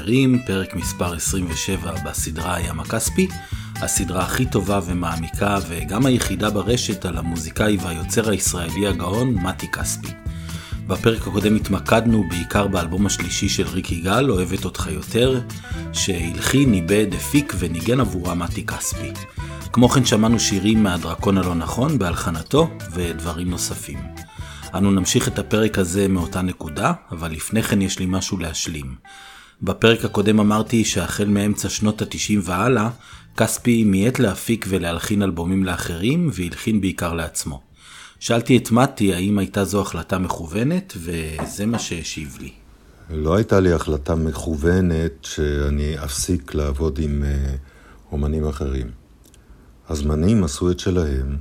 חברים, פרק מספר 27 בסדרה הים הכספי, הסדרה הכי טובה ומעמיקה וגם היחידה ברשת על המוזיקאי והיוצר הישראלי הגאון מתי כספי. בפרק הקודם התמקדנו בעיקר באלבום השלישי של ריק יגאל, אוהבת אותך יותר, שהלחין, ניבד, הפיק וניגן עבורה מתי כספי. כמו כן שמענו שירים מהדרקון הלא נכון בהלחנתו ודברים נוספים. אנו נמשיך את הפרק הזה מאותה נקודה, אבל לפני כן יש לי משהו להשלים. בפרק הקודם אמרתי שהחל מאמצע שנות ה-90 והלאה, כספי מיית להפיק ולהלחין אלבומים לאחרים והלחין בעיקר לעצמו. שאלתי את מתי האם הייתה זו החלטה מכוונת, וזה מה שהשיב לי. לא הייתה לי החלטה מכוונת שאני אפסיק לעבוד עם אומנים אחרים. הזמנים עשו את שלהם,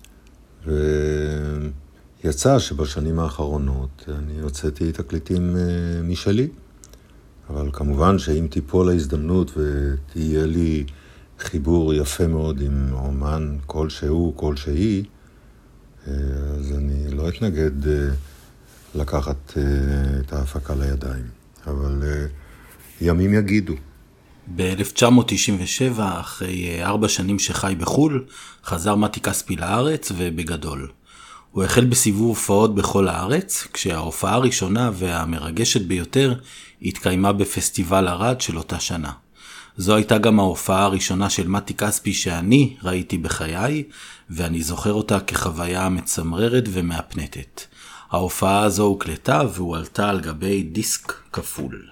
ויצא שבשנים האחרונות אני הוצאתי תקליטים משלי. אבל כמובן שאם תיפול ההזדמנות ותהיה לי חיבור יפה מאוד עם אומן כלשהו, כלשהי, אז אני לא אתנגד לקחת את ההפקה לידיים. אבל ימים יגידו. ב-1997, אחרי 4 שנים שחי בחול, חזר מתי כספי לארץ ובגדול. הוא החל בסיבוב הופעות בכל הארץ, כשההופעה הראשונה והמרגשת ביותר התקיימה בפסטיבל ערד של אותה שנה. זו הייתה גם ההופעה הראשונה של מתי כספי שאני ראיתי בחיי, ואני זוכר אותה כחוויה מצמררת ומאפנטת. ההופעה הזו הוקלטה והועלתה על גבי דיסק כפול.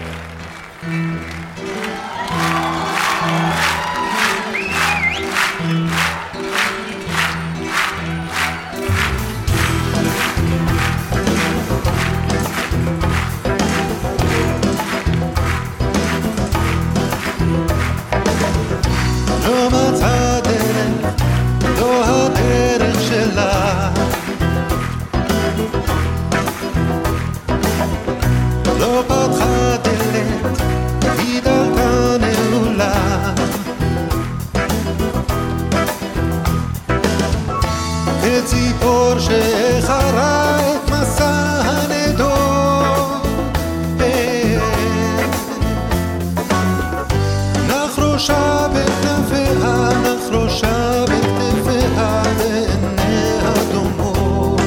לא מצא דרך, לא הדרך שלה, לא פתחה דלת, היא דלתה נעולה. כציפור שחרה את מסע הנדור, נחרושה בכנפיה, נחרושה בכתפיה בעיניה דומות.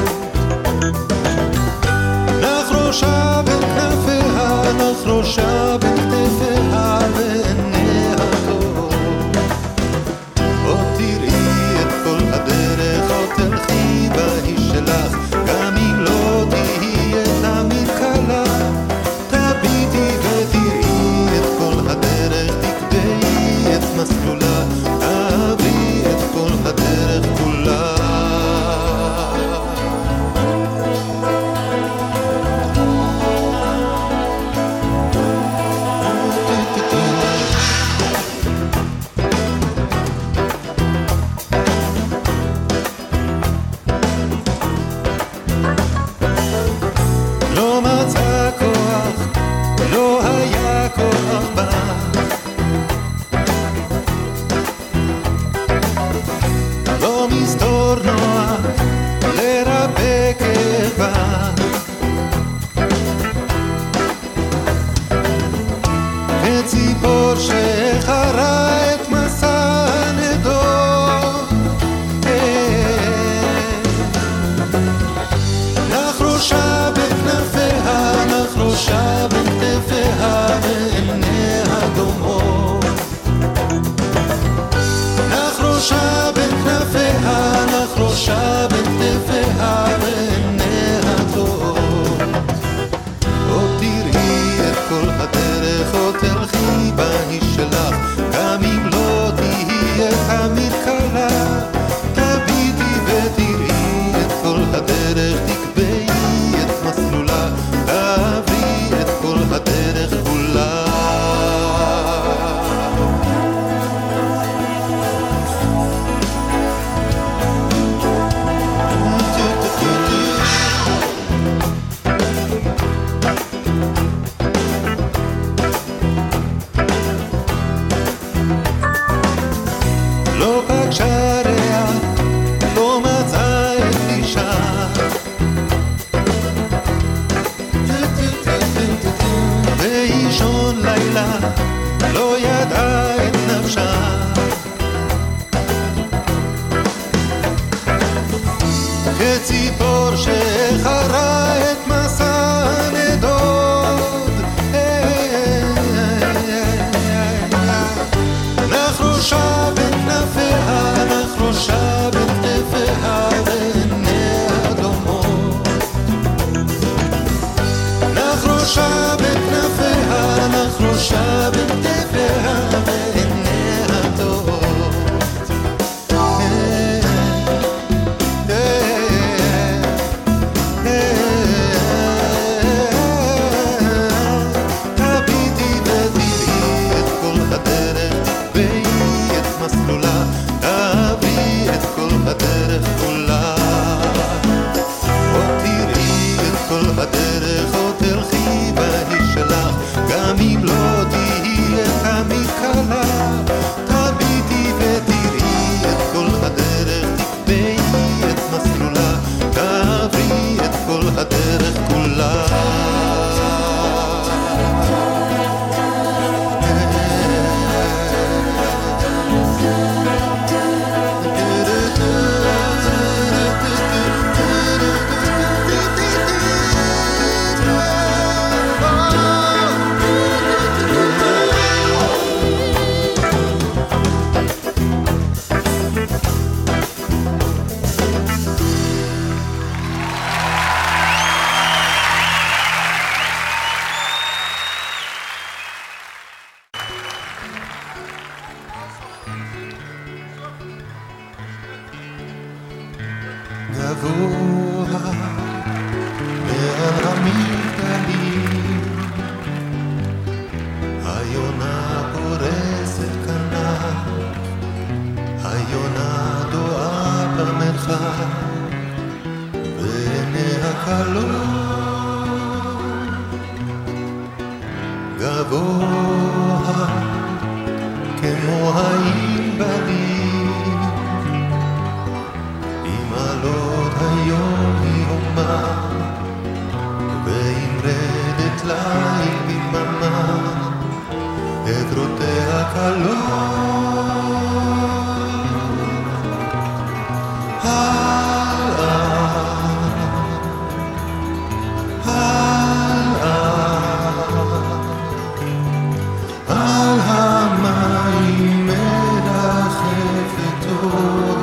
נחרושה בכנפיה, נחרושה בכתפיה בעיניה דומות. עוד תראי את כל הדרך, עוד תלכי בהיא שלך, גם אם לא תהיי תמיד קלה. תביטי ותראי את כל הדרך, תקבעי את מסלולה, תעברי את כל הדרך כולה. לא מצא כוח, לא היה כוח בה, לא מסתור נוח לרפא כאבה. כציפור שחרה את מסע הנדור, נחרושה בכנפיה, נחרושה בכתפיה בעיניה דומות. נחרושה בכנפיה, נחרושה בכתפיה בעיניה דומות. עוד תראי את כל הדרך, עוד תלכי בהיא שלך, גם אם לא תהיה תמיד קלה. תביטי ותראי את כל הדרך, תקבעי את מסלולה, תעברי את כל הדרך כולה. ראשה בין כנפיה, נח ראשה בין כתפיה ועיניה דומות. נח ראשה בין כנפיה, נח ראשה בין כתפיה ועיניה דומות. הדרך כולה, עוד תראי את כל הדרך, עוד תלכי בהיא שלך, גם אם לא תהיי תמיד קלה. תביטי ותראי את כל הדרך, תקבעי את מסלולה, תעברי את כל הדרך כולה. גבוה מעל המגדלים, היונה פורסת כנף, היונה דועה במרחב, ועיניה כלות. גבוה כמו הענבים, עלות היום יומה, ואם רדת ליל בדממה, עברותיה כלות. על המים מרחפת עוד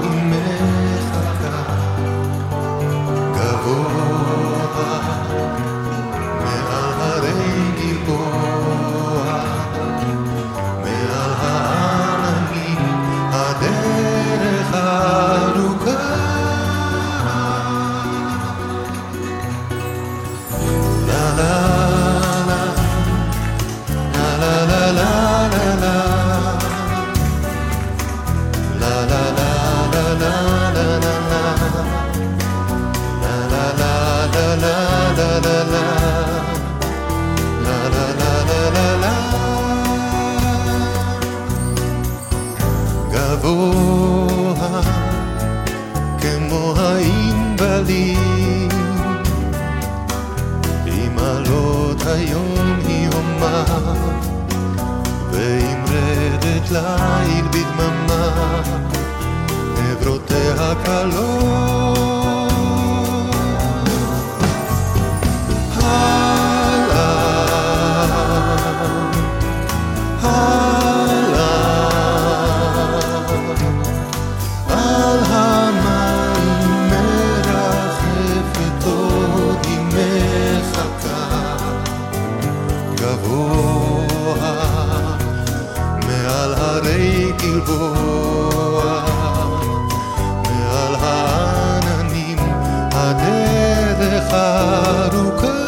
גבוה כמו הענבים, עם עלות היום יומה, ועם רדת ליל בדממה, עברותיה כלות. גלבוע מעל העננים, הדרך ארוכה.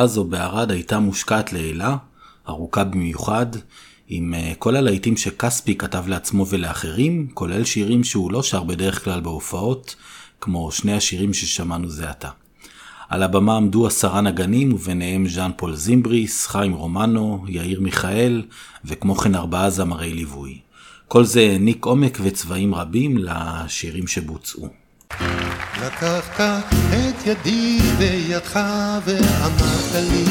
הזו בערד הייתה מושקעת לילה, ארוכה במיוחד, עם כל הלהיטים שכספי כתב לעצמו ולאחרים, כולל שירים שהוא לא שר בדרך כלל בהופעות, כמו שני השירים ששמענו זה עתה. על הבמה עמדו 10 נגנים, וביניהם ז'אן פול זימבריס, חיים רומנו, יאיר מיכאל, וכמו כן 4 זמרי ליווי. כל זה העניק עומק וצבעים רבים לשירים שבוצעו. לקחת את ידי בידך ואמרת לי,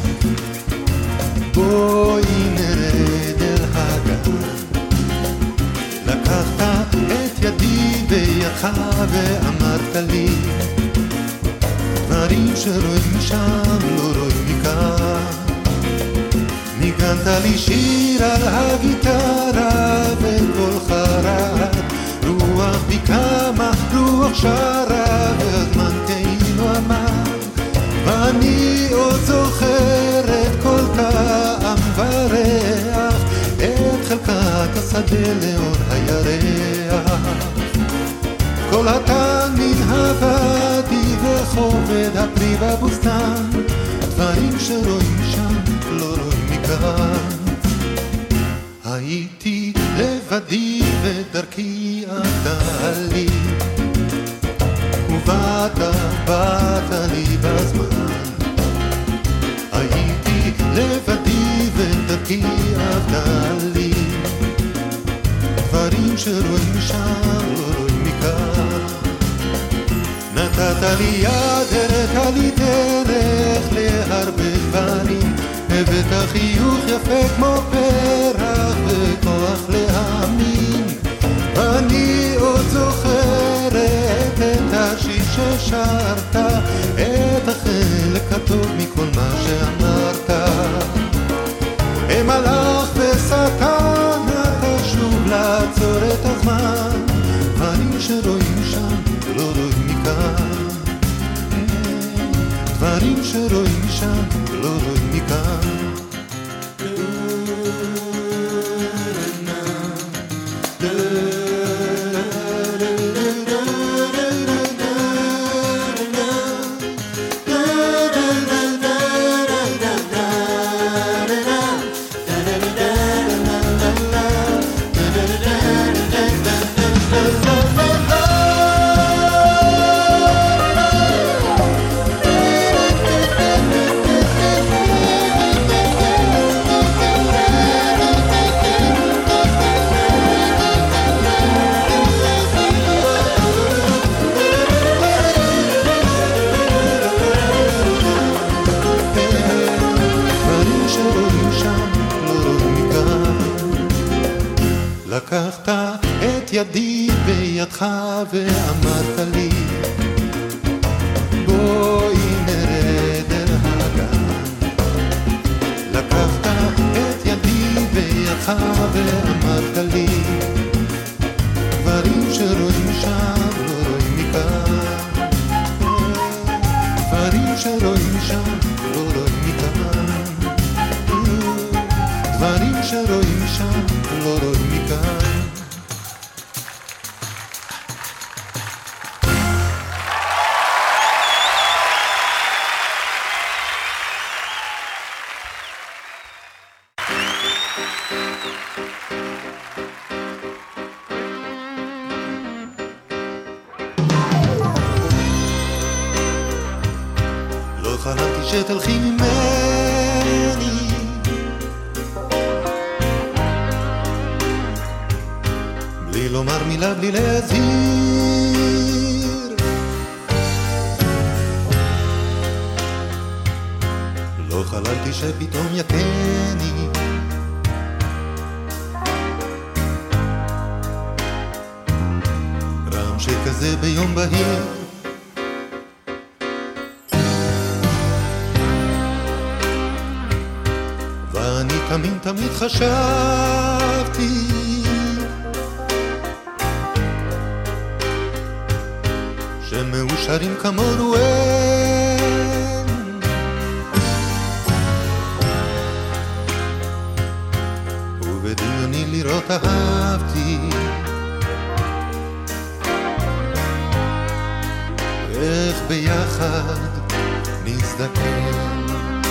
בואי נרד אל הגן. לקחת את ידי בידך ואמרת לי, דברים שרואים משם לא רואים מכאן. ניגנת לי שיר על הגיטרה וקולך רעד, רוח בי קמה, רוח שרה, והזמן כאילו עמד, ואני עוד זוכרת כל טעם וריח, את חלקת השדה לאור הירח. כל הטן מן הוואדי וחובד הפרי בבוסתן, דברים שרואים שם לא רואים מכאן. הייתי לבדי ודרכי עדה לי, ובאת לי בזמן. הייתי לבדי ודרכי עדה לי, דברים שרואים שם לא רואים מכאן. נתת לי יד, הראית לי דרך להרבה דברים, הבאת חיוך יפה כמו פרח וכוח להאמין. ואני עוד זוכרת את השיר ששרת, את החלק הטוב מכל מה שאמרת. מלאך ושטן, אתה שוב לעצור את הזמן, דברים שרואים שם לא רואים מכאן. דברים שרואים שם לא רואים מכאן. לקחת את ידי בידך ואמרת לי, בואי נרד אל הגן. לקחת את ידי בידך ואמרת לי, דברים שרואים שם לא רואים מכאן. דברים שרואים שם לא רואים מכאן. דברים שרואים שם לא רואים מכאן. לא חלמתי שתלכי ממני, בלי לומר מילה, בלי להזהיר. לא חללתי שפתאום יכני, רם שכזה ביום בהיר. ואני תמיד חשבתי שמאושרים כמונו אין, ובדמיוני לראות אהבתי איך ביחד נזדקן.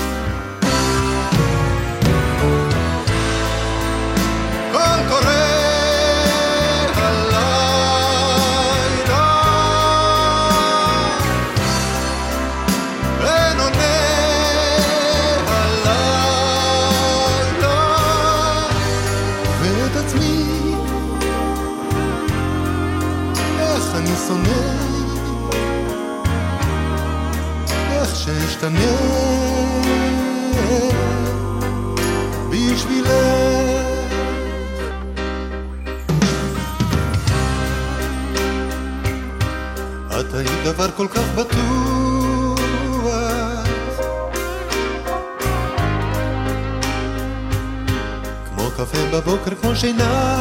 דבר כל כך בטוח, כמו קפה בבוקר, כמו שינה.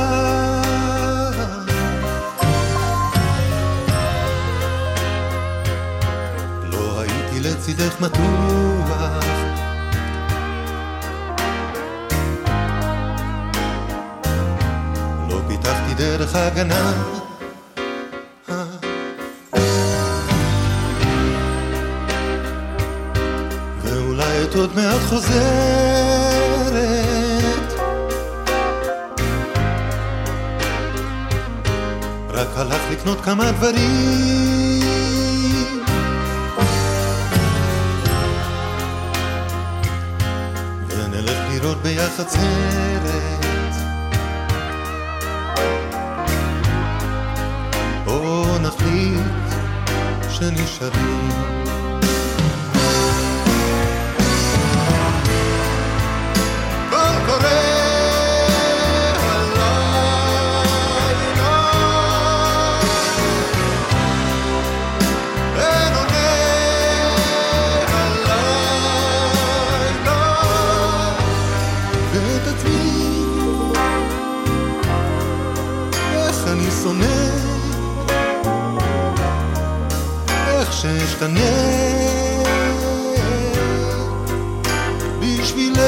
לא הייתי לצידך מתוח, לא פיתחתי דרך הגנה, ואולי את עוד מעט חוזרת, רק הלך לקנות כמה דברים, ונלך לראות ביחד סרט, או נחליט שנשארים. שאשתנה בשבילך.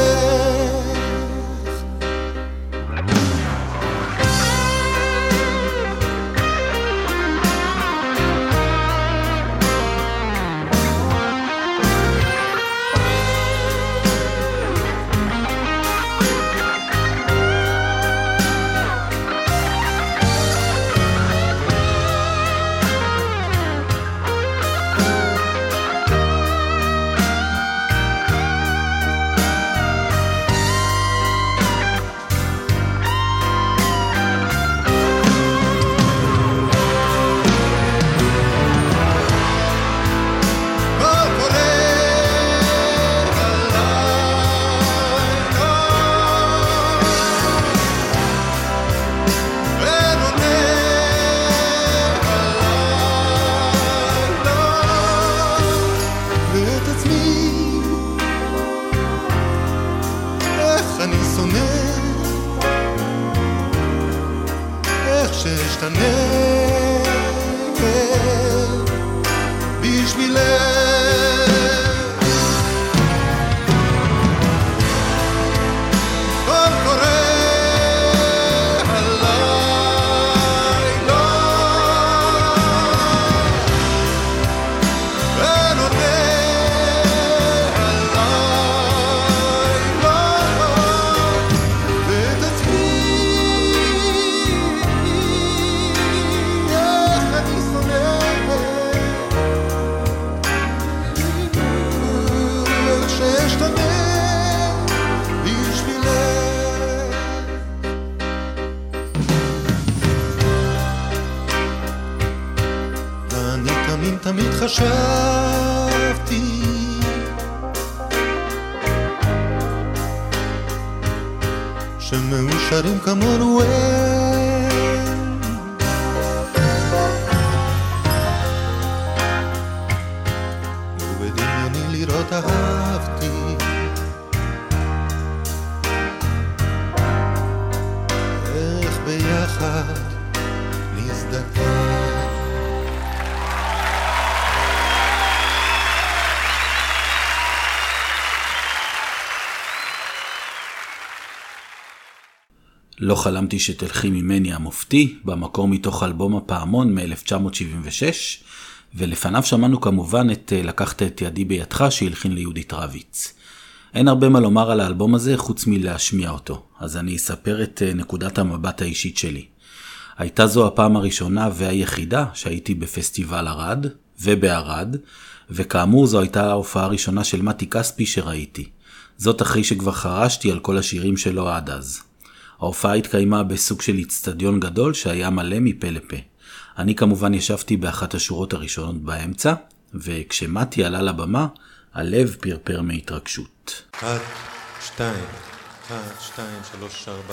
תמיד חשבתי שמאושרים כמונו אין, ובדמיוני לראות אהבתי איך ביחד נזדקן. לא חלמתי שתלכי ממני המופתי, במקור מתוך אלבום הפעמון מ-1976, ולפניו שמענו כמובן את לקחת את ידי בידך שהלחין ליהודית רביץ. אין הרבה מה לומר על האלבום הזה חוץ מלהשמיע אותו, אז אני אספר את נקודת המבט האישית שלי. הייתה זו הפעם הראשונה והיחידה שהייתי בפסטיבל ערד ובערד, וכאמור זו הייתה ההופעה הראשונה של מתי כספי שראיתי. זאת אחרי שכבר חרשתי על כל השירים שלו עד אז. ההופעה התקיימה בסוג של אצטדיון גדול שהיה מלא מפה לפה. אני כמובן ישבתי באחת השורות הראשונות באמצע, וכשמתי עלה לבמה, הלב פרפר מהתרגשות. 1, 2, 1, 2, 3, 4,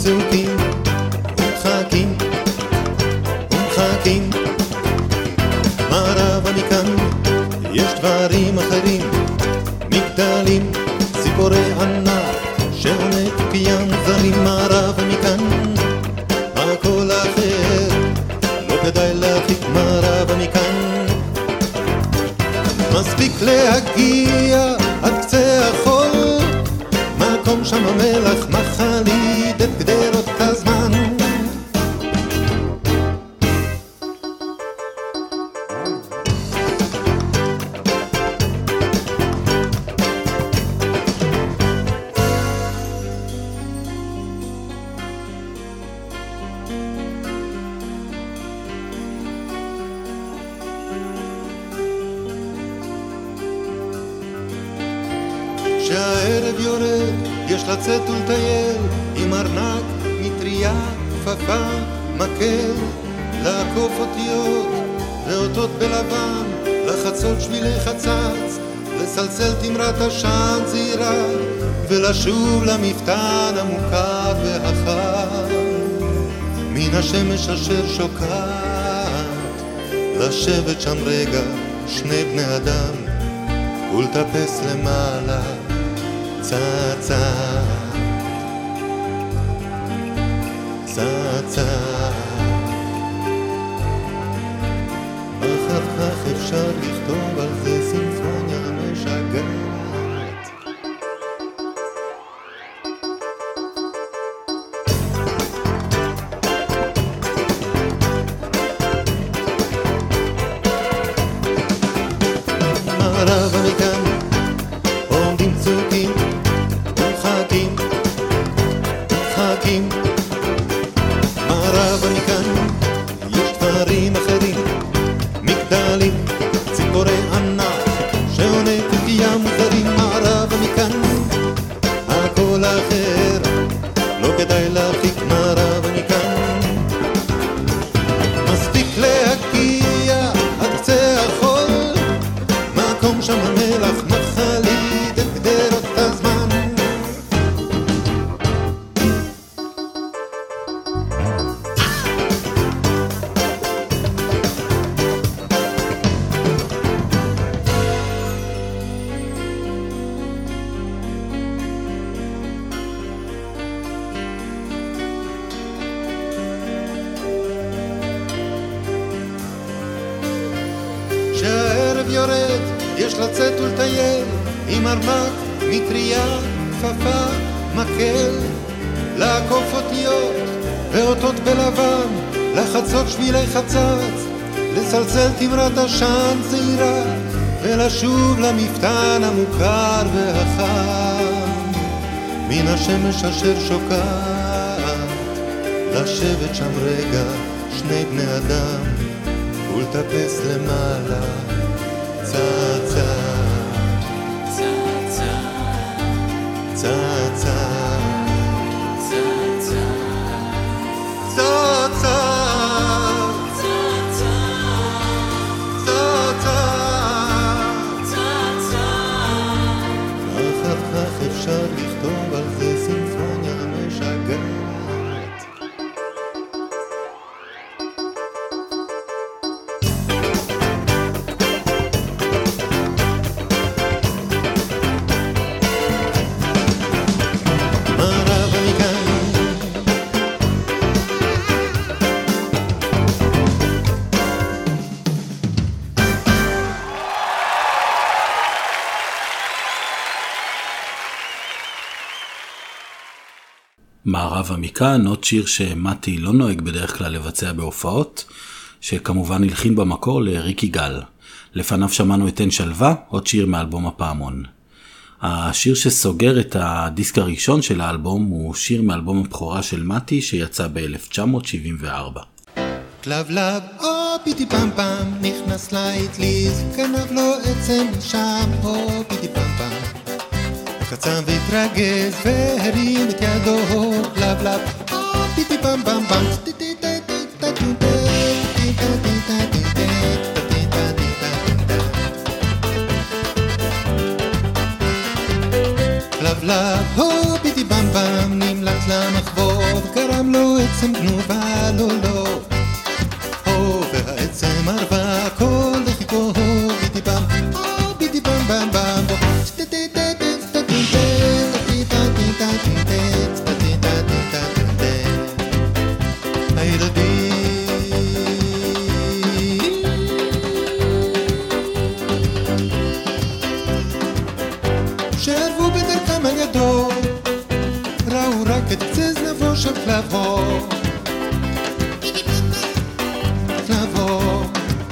צוקים ומחכים ומחכים מערבה מכאן יש דברים אחרים מגדלים ציפורי ענק שעונק פיין זרים מערבה מכאן הכל אחר לא כדאי להרחיק מערבה מכאן מספיק להגיע עד קצה החול מקום שם המלח מחליט את גדרות הזמן שהערב יורד יש לצאת ולטייל עם ארנק, מטריה, כפפה, מקל לעקוף אותיות ואותות בלבן לחצות שבילי חצץ לסלסל תמרת עשן זהירה ולשוב למפתן המוכר והחם מן השמש אשר שוקעת לשבת שם רגע שני בני אדם ולטפס למעלה צעד צעד צעד צעד אחר כך אפשר לכתוב על זה סימפוניה משגעת מערבה מכאן עומדים צוקים ומחכים ומחכים מערבה מכאן יש דברים אחרים מגדלים ציפורי ענק שעונק ופיה מוזרים מערבה מכאן הכל אחר לא כדאי להרחיק מערבה מכאן מספיק להגיע עד קצה החול מקום שם המלח מחליט את גדרות הזמן שהערב יורד יש לצאת ולטייל עם ארנק, מטריה, כפפה, מקל לעקוף אותיות ואותות בלבן לחצות שבילי חצץ לסלסל תמרת עשן זהירה ולשוב למפתן המוכר והחם מן השמש אשר שוקעת לשבת שם רגע שני בני אדם ולטפס למעלה צעד צעד צעד צעד צעד צעד צעד אחר כך אפשר לכתוב על זה סימפוניה משגעת מערבה מכאן, עוד שיר שמתי לא נוהג בדרך כלל לבצע בהופעות, שכמובן הלחין במקור לריקי גל. לפניו שמענו את אין שלווה, עוד שיר מאלבום הפעמון. השיר שסוגר את הדיסק הראשון של האלבום הוא שיר מאלבום הבכורה של מתי שיצא ב-1974. כלבלב, או פיטי פם פם, נכנס לאטליז, גנב לו עצם שם, או פיטי פם פם. קצם והתרגז והרים את ידו, כלבלב, או פיטי פם פם פם, כלבלב, הו בידי במבם, נמלט למחבוב, גרם לו עצם גנובה, לא לא. הו והעצם ערבה, כל דחיקו, הו בידי במ, הו בידי במבם במבו. שערבו בדרכם על ידו, ראו רק את קצה זנבו של כלבו. כלבו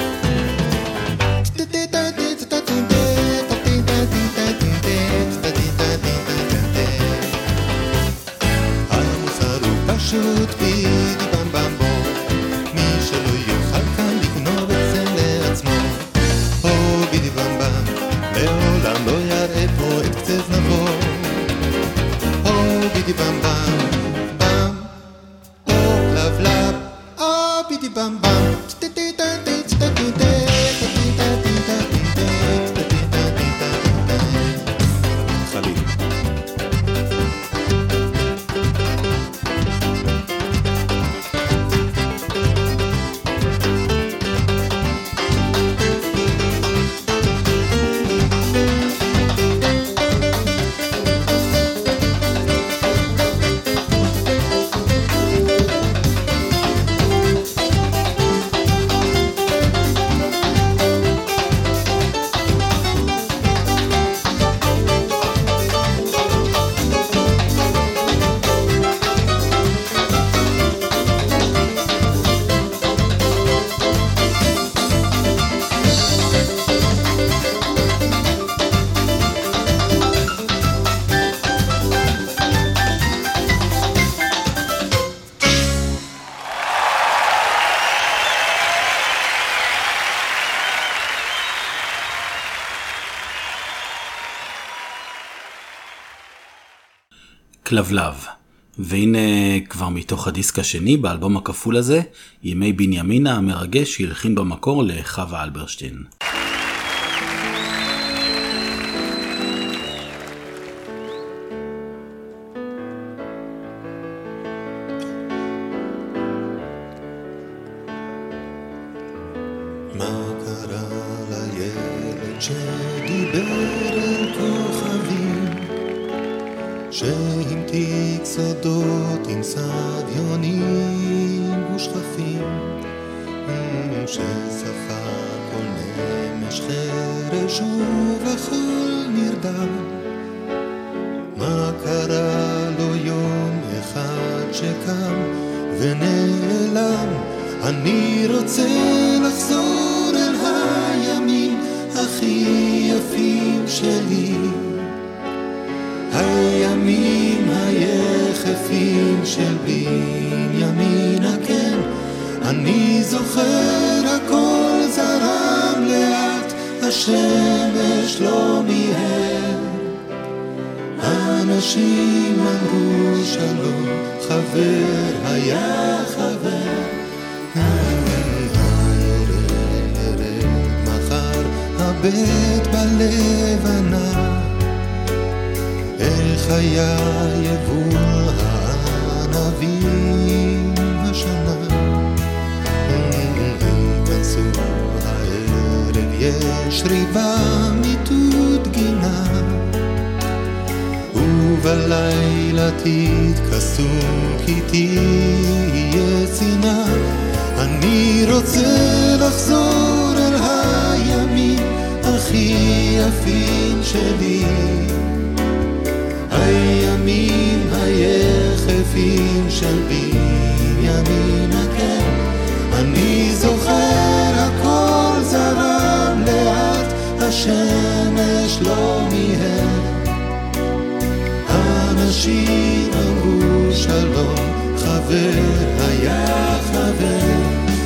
המוסר הוא פשוט בידי במבם בו, מי שלא יוכל כאן לגנוב את זה לעצמו. הו בידי במבם, לעולם לא יראה פה את קצה זנבו. הו בידי במבם, בם, הו כלבלב, הו בידי במבם. חליל. כלבלב. והנה כבר מתוך הדיסק השני באלבום הכפול הזה, ימי בנימינה המרגש שהלחין במקור לחווה אלברשטיין. מה קרה לילד שדיבר אל כוכבים, שהמתיק סודות עם סביונים ושכפים, ששחה כל נמש חרש ובכל נרדם. מה קרה לו יום אחד שקם ונעלם? אני רוצה לחזור אל הימים הכי יפים שלי, הימים היחפים של בנימינה. כן, אני זוכר הכל זרם לאט, השמש לא מיהר, אנשים אמרו שלום, חבר היה חבר. ירד מחר הבית בלבנה, איך היה יבול הענבים השנה. היכנסו הערב, יש ריבה מיטוט גינה, ובלילה תתכסו כי תהיה צינה. אני רוצה לחזור אל הימים הכי יפים שלי, הימים היחפים של בנימינה. כן, אני זוכר הכל זרם לאט, השמש לא מיהר, אנשים אמרו שלום, חבר היה חבר.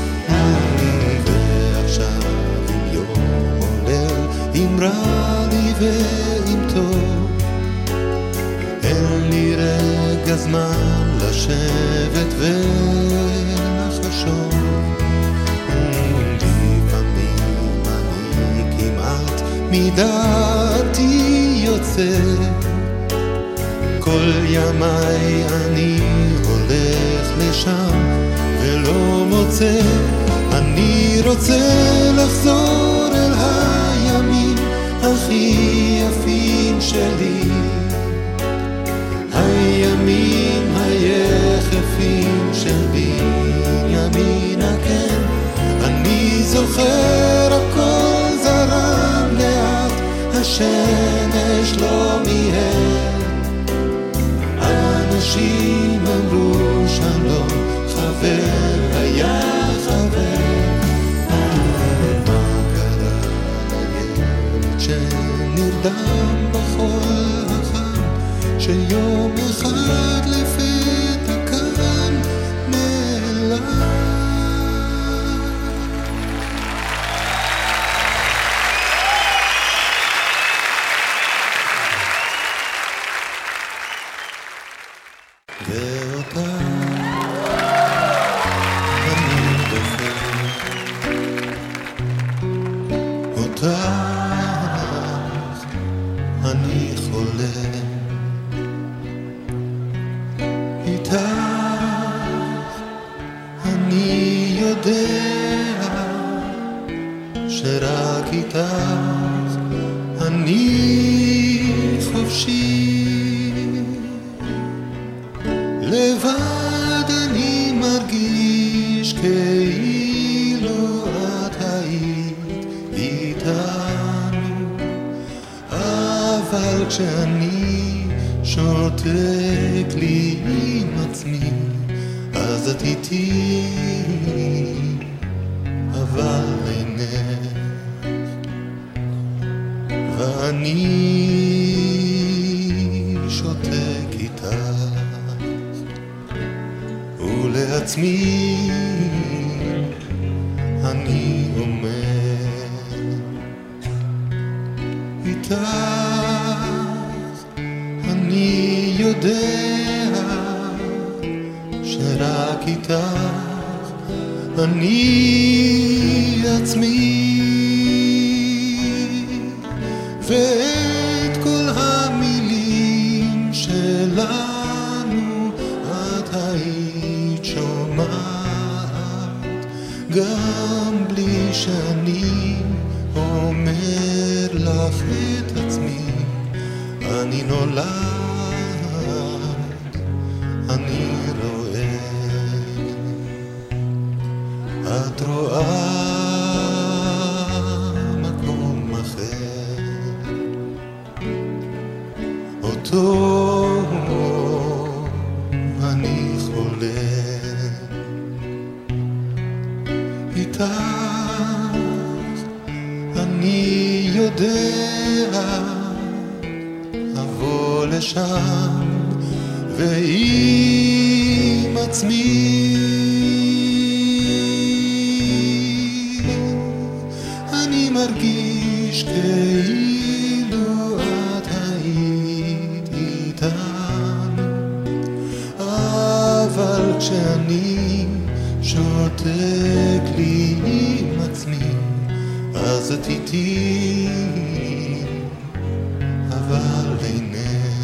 ועכשיו עם יום עולל, עם רע לי ועם טוב, אין לי רגע זמן לשבת ולחשוב. לפעמים אני כמעט מדעתי יוצא, כל ימיי אני הולך לשם ולא מוצא, אני רוצה לחזור אל הימים הכי יפים שלי, הימים היחפים של בנימינה, כן, אני זוכר הכל זרם לאט, השמש לא מיהר, אנשים אמרו שלום, חבר היה חבר, מה קרה לילד שנרדם בחול החם, שיום אחד לפתע כאן נעלם. ואותה אני דופק, אותך אני חולם, איתך אני יודע שרק איתך אני חופשי, לבד אני מרגיש כאילו את היית איתנו, אבל כשאני שותק לי עם עצמי אז את איתי, אבל אינך, ואני שותק איתך ולעצמי אני אומר, איתך אני יודע שרק איתך אני עצמי, ואת כל המילים שלנו את היית שומעת, גם בלי שאני אומר לך את עצמי, אני נולד, אני רואה, את רואה מקום אחר, אותו אני חולם, איתך אני יודע אבוא לשם ועם עצמי אני מרגיש כאילו את היית איתנו, אבל כשאני שותק לי עם עצמי אז את איתי, אבל אינך,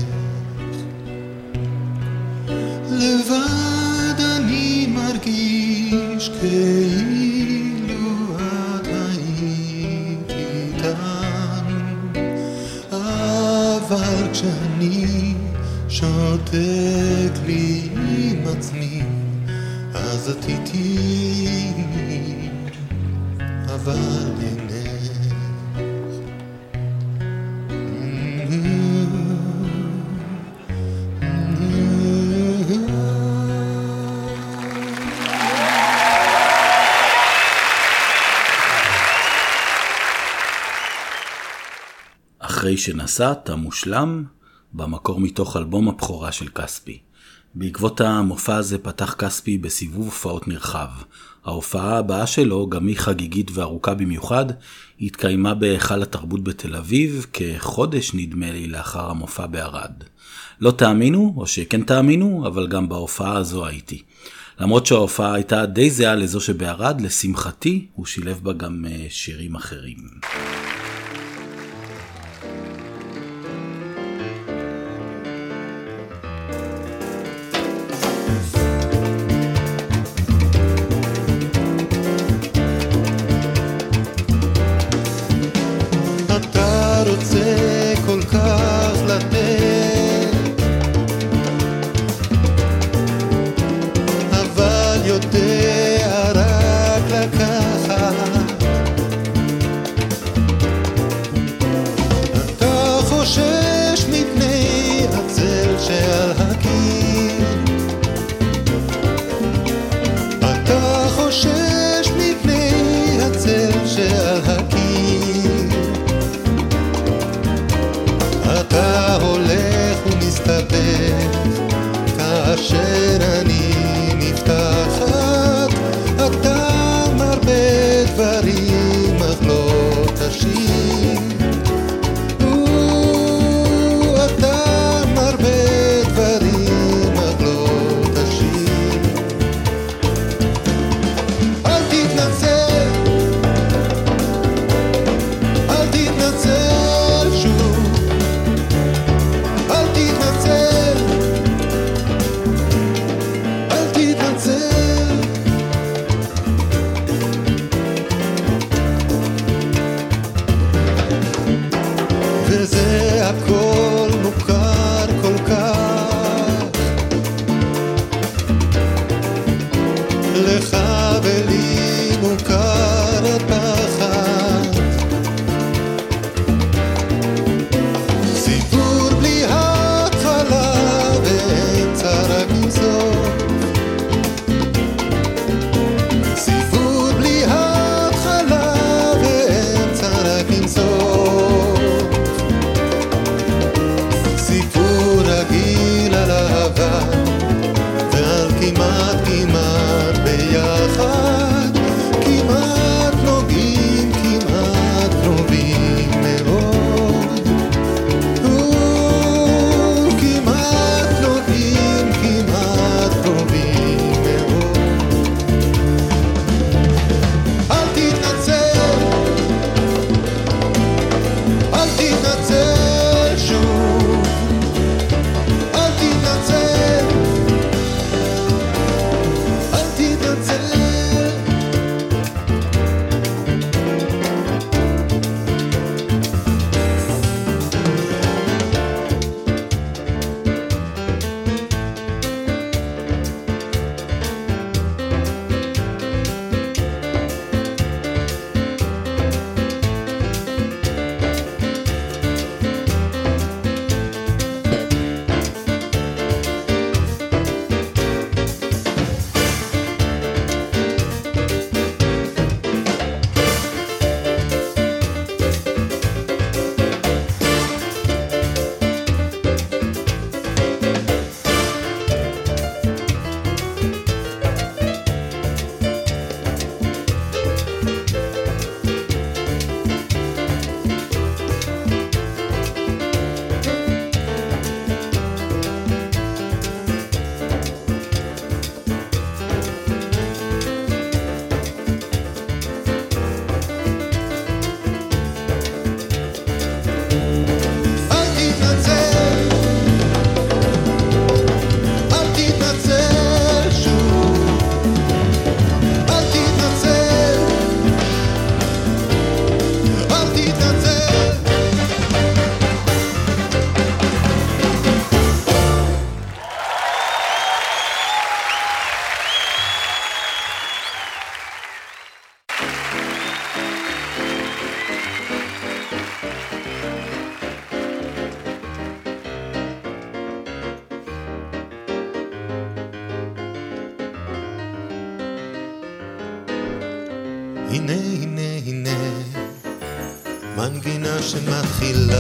לבד אני מרגיש כאילו את היית איתנו, אבל כשאני שותק לי עם עצמי אז את איתי, אבל אינך. אחרי שנסעת מושלם, במקור מתוך אלבום הבכורה של כספי. בעקבות המופע הזה פתח כספי בסיבוב הופעות נרחב. ההופעה הבאה שלו, גם היא חגיגית וארוכה במיוחד, התקיימה בהיכל התרבות בתל אביב, כחודש נדמה לי לאחר המופע בערד. לא תאמינו, או שכן תאמינו, אבל גם בהופעה הזו הייתי. למרות שההופעה הייתה די זהה לזו שבערד, לשמחתי הוא שילב בה גם שירים אחרים. מתלבט, כאשר אני נפתחת, אתה מרבה דברים אך לא תשיב. אתה מרבה דברים אך לא תשיב. אל תתנצל, אל תתנצל שוב, אל תתנצל, אל תתנצל. וזה הכל מוכר כל כך, לך ולי מוכר הפחד, סיפור בלי התחלה ואמצע רק עם סוף, סיפור בלי התחלה ואמצע רק עם סוף, סיפור רגיל על אהבה ועל כמעט כמעט ביחד, כמעט נוגעים, כמעט קרובים מאוד, כמעט נוגעים, כמעט קרובים מאוד. אל תתנצל, אל תתנצל שוב, אל תתנצל, אל תתנצל. הנה הנה הנה מנגינה שמתחילה,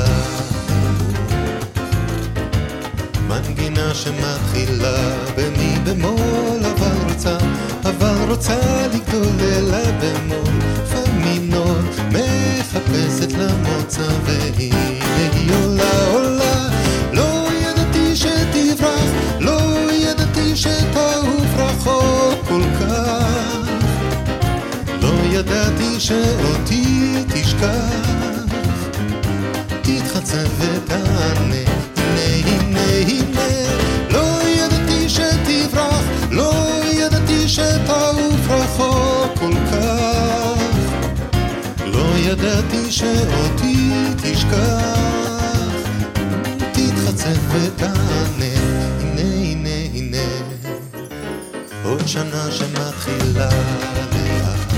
מנגינה שמתחילה במי במול, אבל רוצה לגדול אלה במול פמינול, מחפשת למוצא והנה היא עולה עולה. לא ידעתי שתברח, לא ידעתי שתעוף רחוק כל כך, לא ידעתי שאותי תשכח, תתחצף ותענה. הנה הנה הנה לא ידעתי שתברח, לא ידעתי שתעוף רחוק כל כך, לא ידעתי שאותי תשכח, תתחצף ותענה. הנה הנה הנה עוד שנה שמתחילה לאט,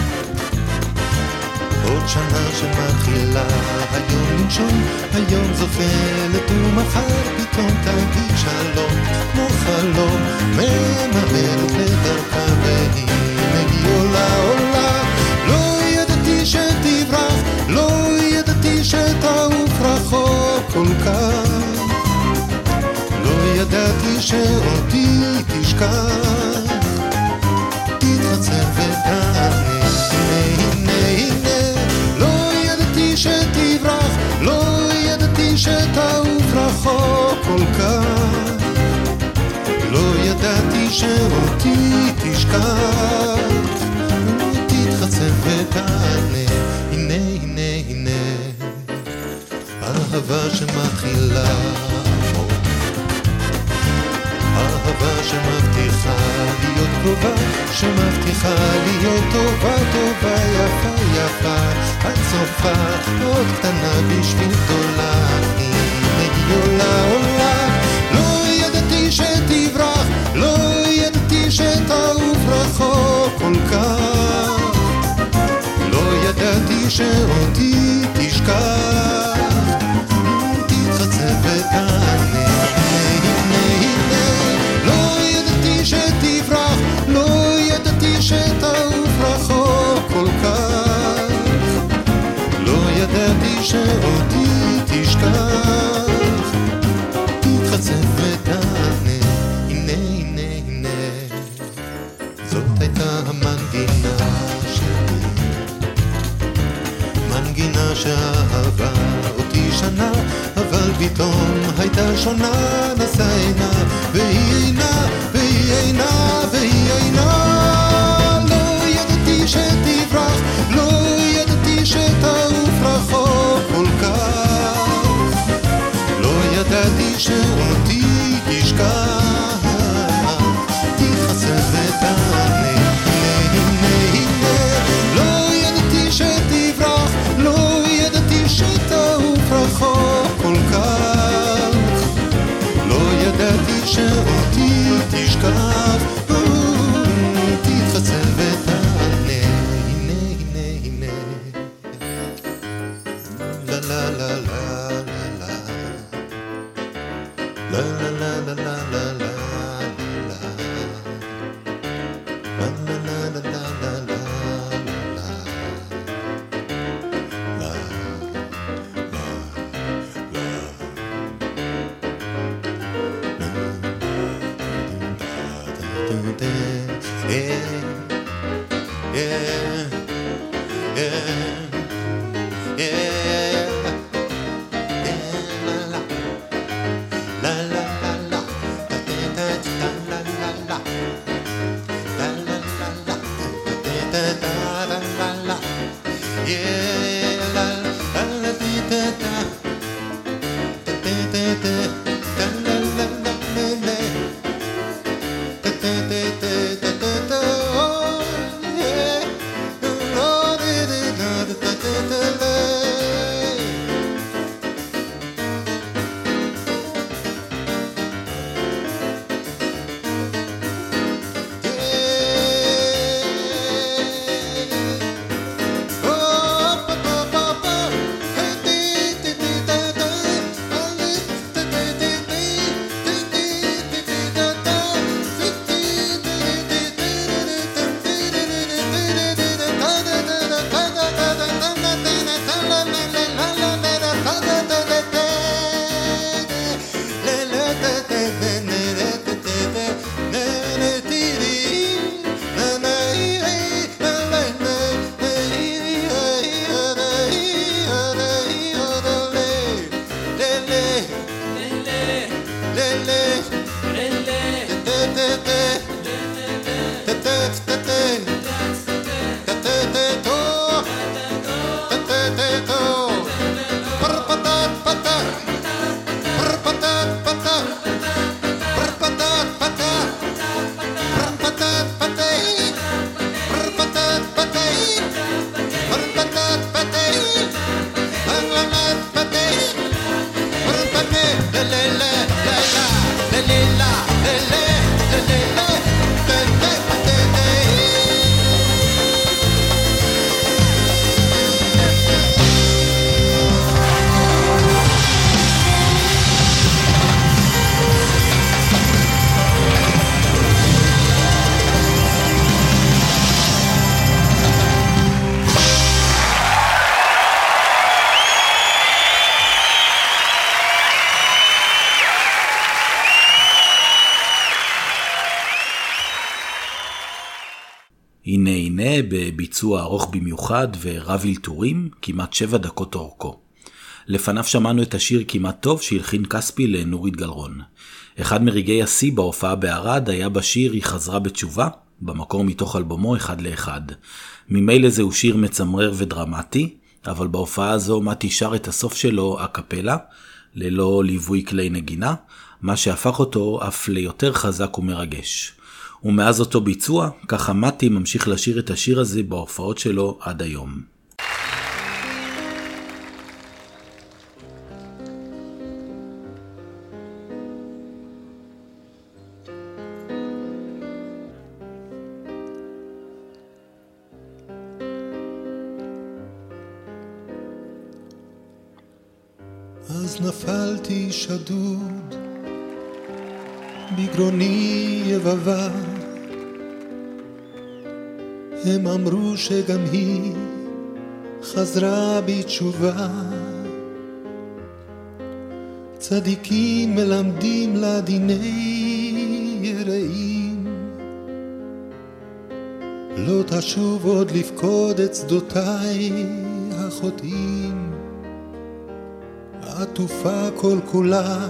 עוד שנה שמתחילה היום לנשום, היום זוכלת ומחר פתאום תגיד שלום, כמו חלום ממהרת לדרכה והנה היא עולה עולה. לא ידעתי שתברח, לא ידעתי שתעוף רחוק כל כך, לא ידעתי שאותי תשכח, תתחצר ותענה, הנה הנה, לא ידעתי שתברח, לא ידעתי שתעוף רחוק כל כך, לא ידעתי שאותי תשכח, תתחצר ותענה, הנה הנה הנה, אהבה שמתחילה, אהבה שמבטיחה להיות קרובה, שמבטיחה להיות טובה טובה, יפה יפה, עד סופה עוד קטנה בשביל גדולה, הנה היא עולה עולה, לא ידעתי שתברח, לא ידעתי שתעוף רחוק כל כך, לא ידעתי שאותי תשכח, תתחצר ותענה, שתברח, לא ידעתי שתעוף רחוק כל כך, לא ידעתי שאותי תשכח, תתחצף ותענה, הנה הנה הנה, זאת הייתה המנגינה שלי, מנגינה שאהבה אותי שנה, אבל פתאום הייתה שונה, נסה עינה והיא עינה והיא עינה והיא עינה, לא ידעתי שתברח, לא ידעתי שתעוף רחוק כל כך, לא ידעתי שאותי תשכח, תתחצר ותענה, הנה הנה, לא ידעתי שתברח, לא ידעתי שתעוף רחוק כל כך, לא ידעתי שאותי תשכח, תתחצר ותענה, הנה הנה הנה, לה לה לה לה לה לה לה לה לה לה לה הנה הנה בביצוע ארוך במיוחד ורב אלתורים, כמעט 7 דקות אורכו. לפניו שמענו את השיר כמעט טוב שהלחין כספי לנורית גלרון. אחד מרגעי השיא בהופעה בערד היה בשיר היא חזרה בתשובה, במקור מתוך אלבומו אחד לאחד. ממילא זהו שיר מצמרר ודרמטי, אבל בהופעה הזו מתי שר את הסוף שלו הקפלה, ללא ליווי כלי נגינה, מה שהפך אותו אף ליותר חזק ומרגש. ומאז אותו ביצוע, ככה מתי ממשיך לשיר את השיר הזה בהופעות שלו עד היום. אז נפלתי שדוד, בגרוני יבבה, הם אמרו שגם היא חזרה בתשובה. צדיקים מלמדים לה דיני יראים, לא תשוב עוד לפקוד את שדותיי החוטאים. עטופה כל כולה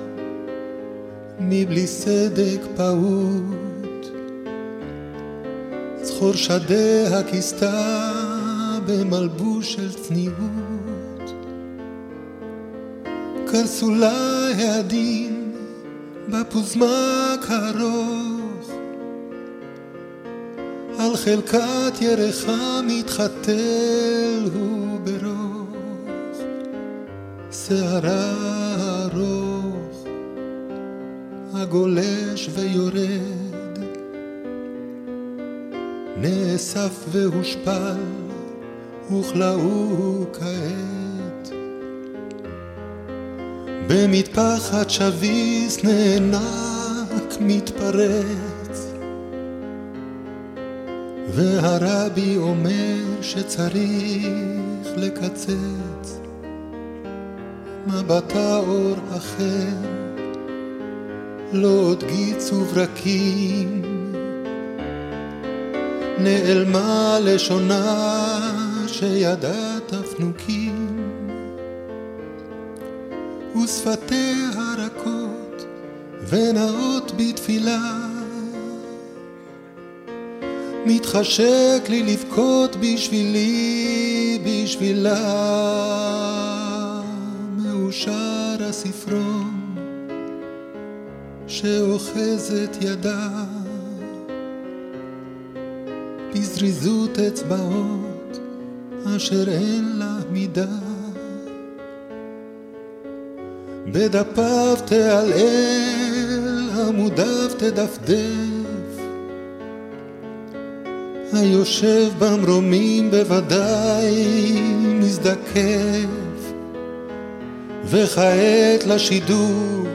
מבלי סדק פעוט, זכור שדיה כיסתה במלבוש של צניעות. קרסו לה העדים בפוזמק ארוך, על חלקת ירחה מתחתל הוא ברוך. שערה ארוך הגולש ויורד, נאסף והושפל וכלאו כעת. במטפחת שביס נאנק מתפרץ, והרבי אומר שצריך לקצץ. מבטה אור אחר, לא עוד גיץ וברקים, נעלמה לשונה שידעה תפנוקים. ושפתיה רכות ונאות בתפילה, מתחשק לי לבכות בשבילי בשבילה. מאושר הספרון שאוחזת ידה, בזריזות אצבעות אשר אין לה מידה. בדפיו תעלעל, עמודיו תדפדף, היושב במרומים בוודאי מזדקף. וכעת לשידוך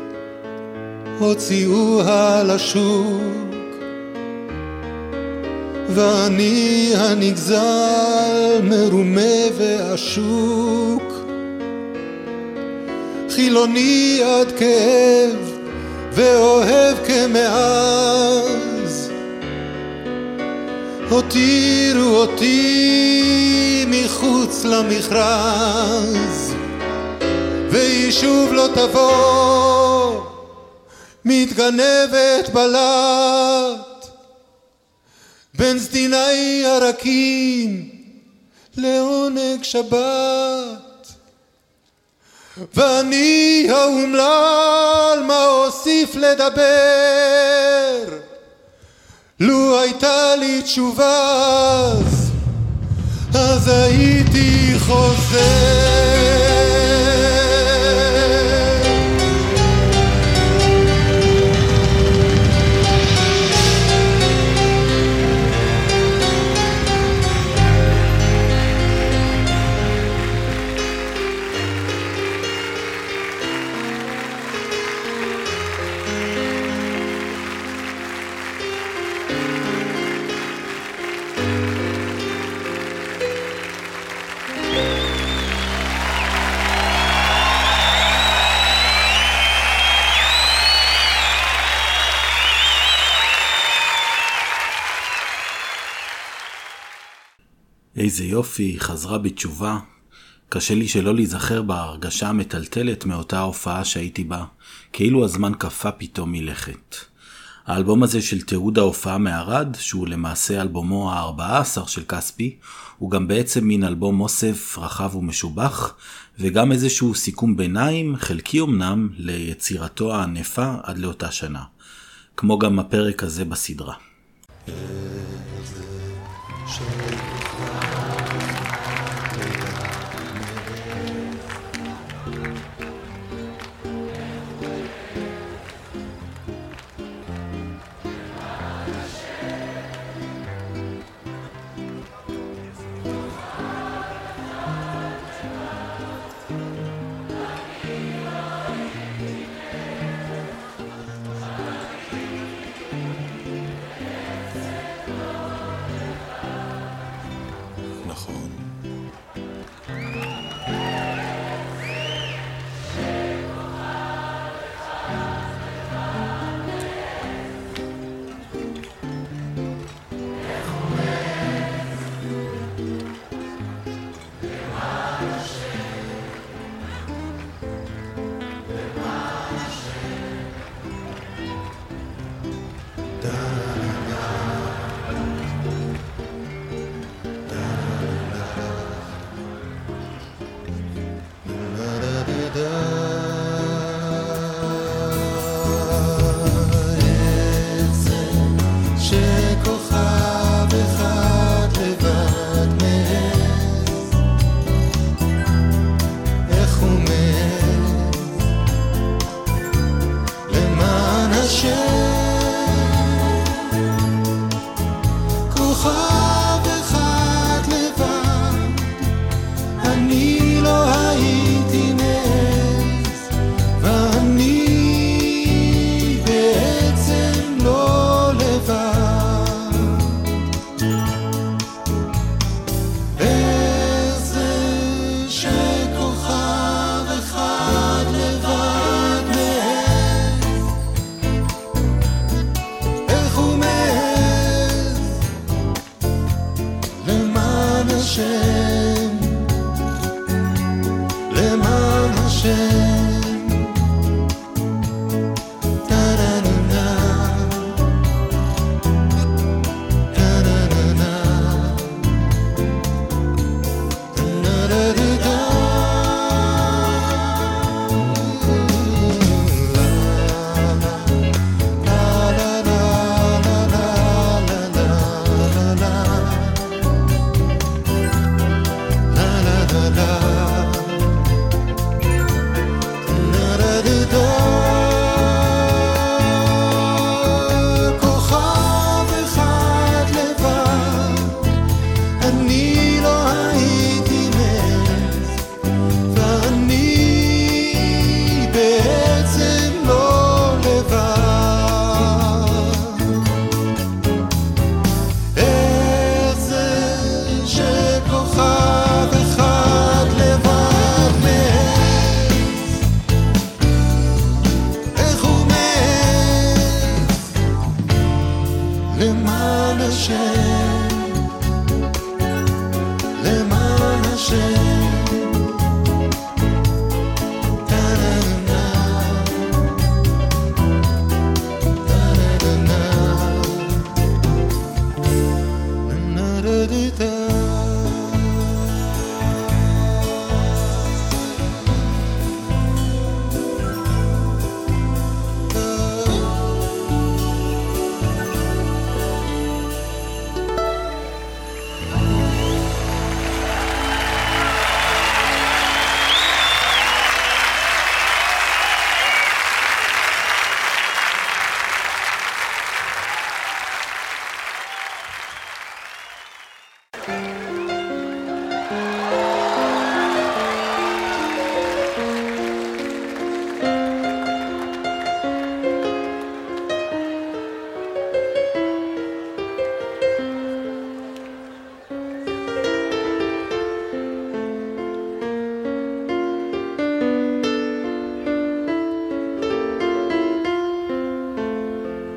הוציאוה לשוק, ואני הנגזל מרומה ועשוק. חילוני עד כאב ואוהב כמאז, הותירו אותי מחוץ למכרז. וישוב לא תבוא מתגנבת בלט, בין סדיני הרקים לעונג שבת. ואני האומלל מה אוסיף לדבר, לו הייתה לי תשובה אז הייתי חוזר. איזה יופי, חזרה בתשובה. קשה לי שלא להיזכר בהרגשה המטלטלת מאותה הופעה שהייתי בה, כאילו הזמן קפה פתאום מלכת. האלבום הזה של תיעוד ההופעה מערד, שהוא למעשה אלבומו ה-14 של כספי, הוא גם בעצם מין אלבום אוסף רחב ומשובח, וגם איזשהו סיכום ביניים, חלקי אמנם, ליצירתו הענפה עד לאותה שנה. כמו גם הפרק הזה בסדרה.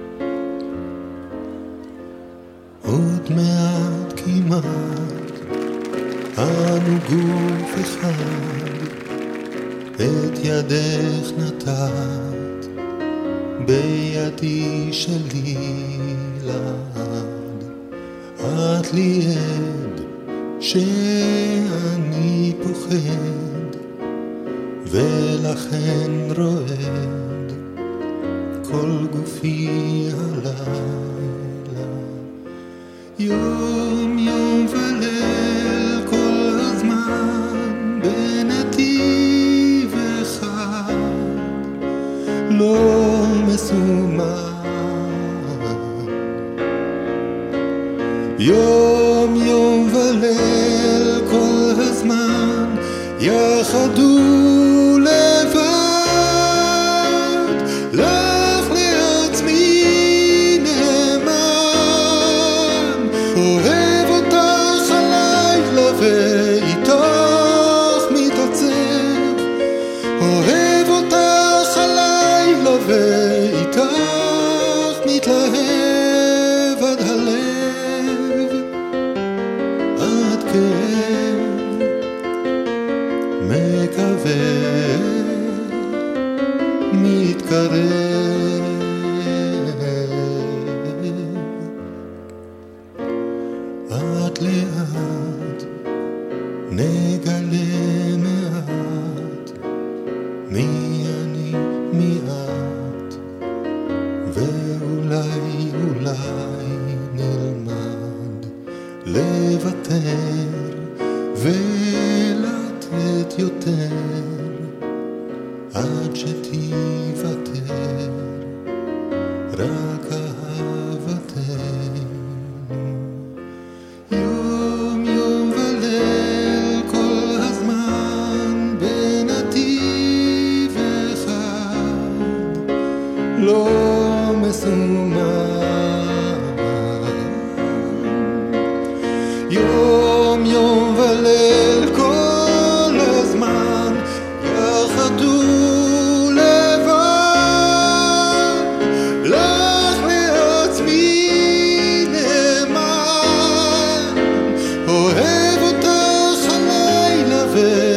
עוד מעט כמעט גוף אחד, את ידך נתת, בידי שלי לעד. את לי עד שאני פוחד, ולכן רועד כל גופי הלילה. יום יום וליל כל הזמן בנתיב אחד, לא מסומן. יום יום וליל כל הזמן יחד ולבד, לך לעצמי נאמן. אוהב אותך הלילה ואיתך מתעצב, אוהב אותך הלילה ואיתך מתלהב עד הלב, עד כאב מקווה מתקרב. עד לאט נגלה מעט מי אני מי את, ואולי אולי נלמד לוותר ולתת יותר, עד שתיוותר רק אהבתנו. יום יום וליל כל הזמן בנתיב אחד, לא מסומן. יום יום וליל כל הזמן יחד ולבד, לך לעצמי נאמן. אוהב אותך הלילה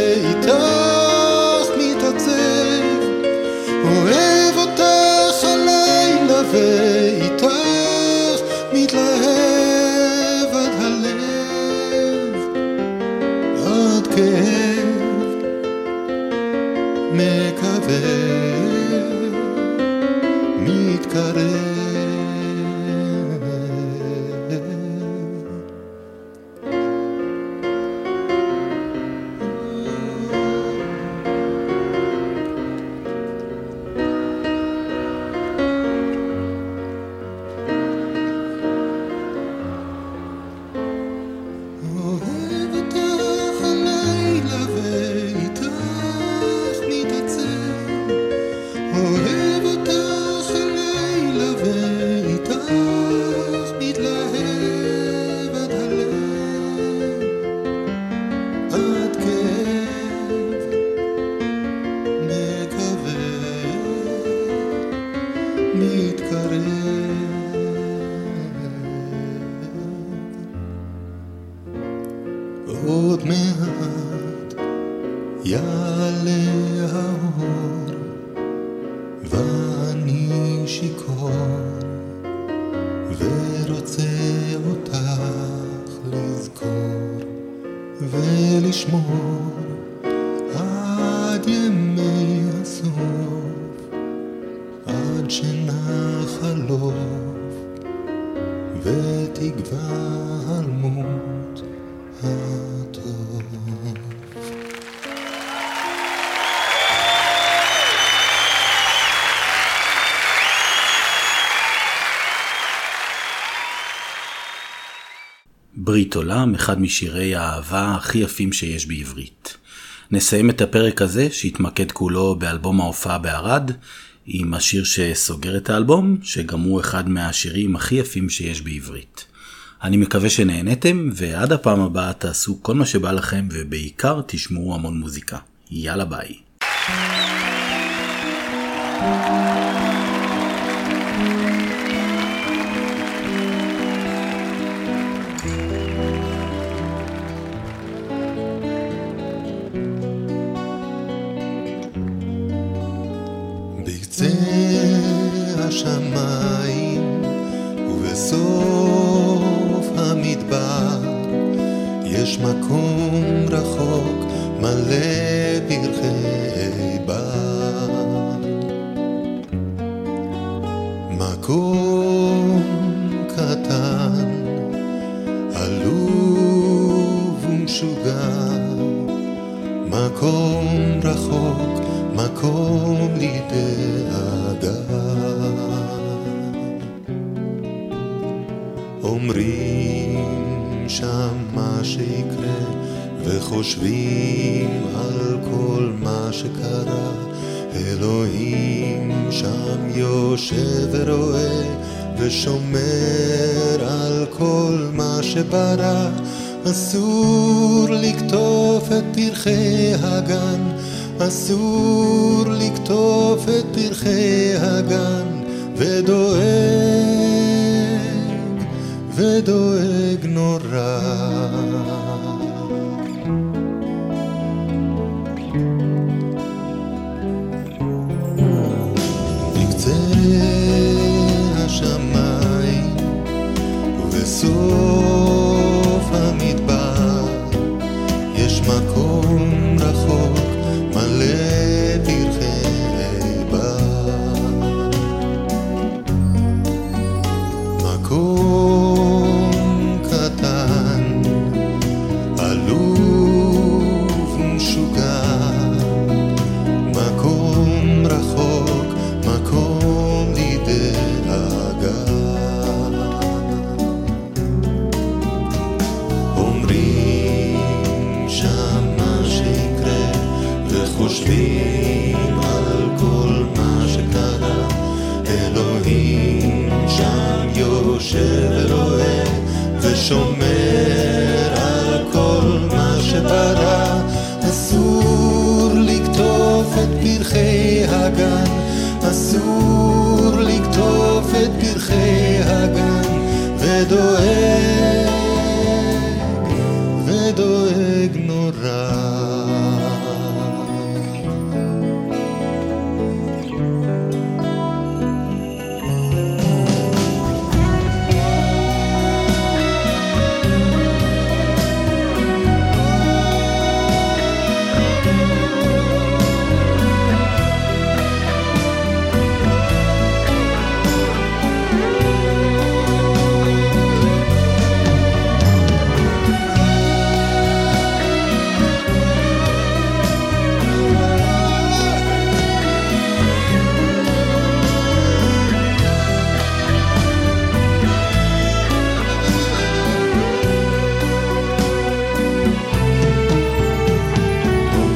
ואיתך מתעצב, אוהב אותך הלילה ואיתך מתלהב עד הלב, עד כאב מקווה מתקרב. אוהב אותך הלילה ואיתך מתעצב, אוהב אותך הלילה ואיתך מתלהב עד הלב, עד כאב מקווה מתקרב. עוד מעט יעלה האור ואני שיכור, ורוצה אותך לזכור ולשמור עד ימי הסוף, עד שנחלוף ותגווע אלמות הטוב. ברית עולם, אחד משירי האהבה הכי יפים שיש בעברית. נסיים את הפרק הזה שהתמקד כולו באלבום ההופעה בערד, עם השיר שסוגר את האלבום, שגם הוא אחד מהשירים הכי יפים שיש בעברית. אני מקווה שנהנתם, ועד הפעם הבאה תעשו כל מה שבא לכם, ובעיקר תשמעו המון מוזיקה. יאללה ביי. השמיים ובסוף המדבר יש מקום רחוק מלא פרחי בר. מקום קטן עלוב ומשוגע, מקום רחוק, מקום לדאגה. אומרים שם מה שיקרה וחושבים על כל מה שקרה, אלוהים שם יושב ורואה ושומר על כל מה שברא. אסור לקטוף את פרחי הגן, אסור לקטוף את פרחי הגן, ודואג נורא. בקצה השמיים ובסוף המדבר יש מקום רחוק מלא פרחי בר. מקום קטן עלוב ומשוגע, מקום רחוק, מקום לדאגה. אומרים שם מה שיקרה וחושבים על כל מה שקרה, אלוהים שם יושב ורואה ושומר על כל מה שברא. אסור לקטוף את פרחי הגן, אסור לקטוף את פרחי הגן, ודואג נורא.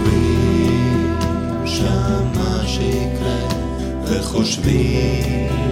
חושבים